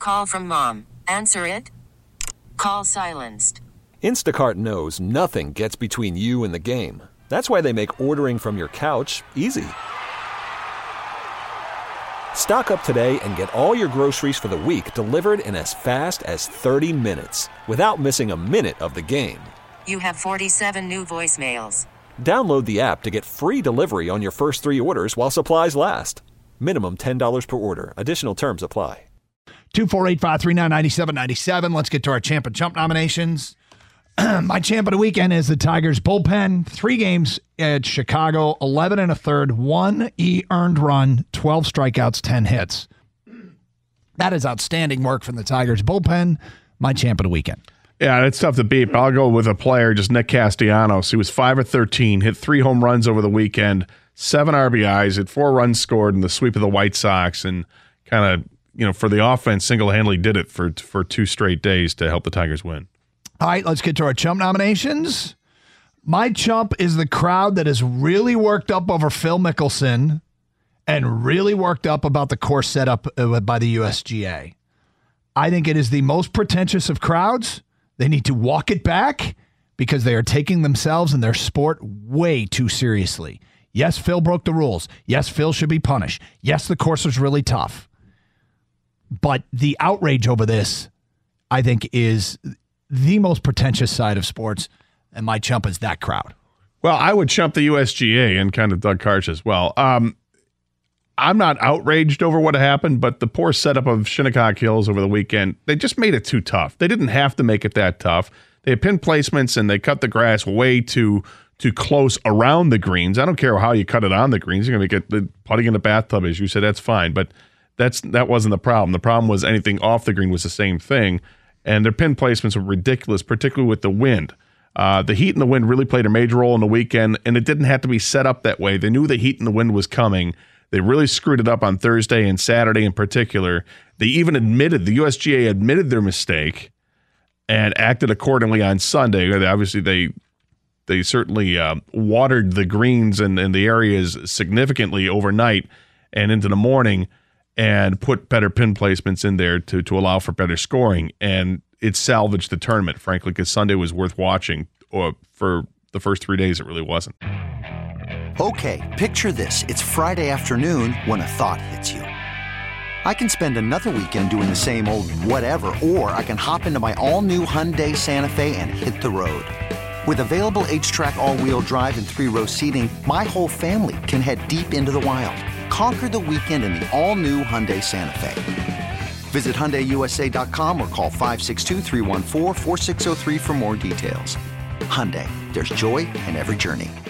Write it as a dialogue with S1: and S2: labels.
S1: call from mom. Answer it. Call silenced.
S2: Instacart knows nothing gets between you and the game. That's why they make ordering from your couch easy. Stock up today and get all your groceries for the week delivered in as fast as 30 minutes without missing a minute of the game.
S1: You have 47 new voicemails.
S2: Download the app to get free delivery on your first 3 orders while supplies last. Minimum $10 per order. Additional terms apply.
S3: 248-539-9797. Let's get to our Champ and Chump nominations. My champ of the weekend is the Tigers bullpen. 3 games at Chicago, 11 1/3, 1 earned run, 12 strikeouts, 10 hits. That is outstanding work from the Tigers bullpen. My champ of the weekend.
S4: Yeah, it's tough to beat, but I'll go with a player, just Nick Castellanos. He was 5 of 13, hit 3 home runs over the weekend, 7 RBIs, had 4 runs scored in the sweep of the White Sox, and kind of, for the offense, single-handedly did it for 2 straight days to help the Tigers win.
S3: All right, let's get to our chump nominations. My chump is the crowd that is really worked up over Phil Mickelson and really worked up about the course set up by the USGA. I think it is the most pretentious of crowds. They need to walk it back because they are taking themselves and their sport way too seriously. Yes, Phil broke the rules. Yes, Phil should be punished. Yes, the course was really tough. But the outrage over this, I think, is the most pretentious side of sports, and my chump is that crowd.
S4: Well, I would chump the USGA and kind of Doug Karsch as well. I'm not outraged over what happened, but the poor setup of Shinnecock Hills over the weekend, they just made it too tough. They didn't have to make it that tough. They had pin placements, and they cut the grass way too close around the greens. I don't care how you cut it on the greens. You're going to get the putting in the bathtub, as you said, that's fine, but that wasn't the problem. The problem was anything off the green was the same thing. And their pin placements were ridiculous, particularly with the wind. The heat and the wind really played a major role in the weekend, and it didn't have to be set up that way. They knew the heat and the wind was coming. They really screwed it up on Thursday and Saturday in particular. They even the USGA admitted their mistake and acted accordingly on Sunday. Obviously, they certainly watered the greens and the areas significantly overnight and into the morning, and put better pin placements in there to allow for better scoring. And it salvaged the tournament, frankly, because Sunday was worth watching. Or for the first 3 days, it really wasn't.
S5: Okay, picture this. It's Friday afternoon when a thought hits you. I can spend another weekend doing the same old whatever, or I can hop into my all-new Hyundai Santa Fe and hit the road. With available H-Track all-wheel drive and 3-row seating, my whole family can head deep into the wild. Conquer the weekend in the all-new Hyundai Santa Fe. Visit HyundaiUSA.com or call 562-314-4603 for more details. Hyundai, there's joy in every journey.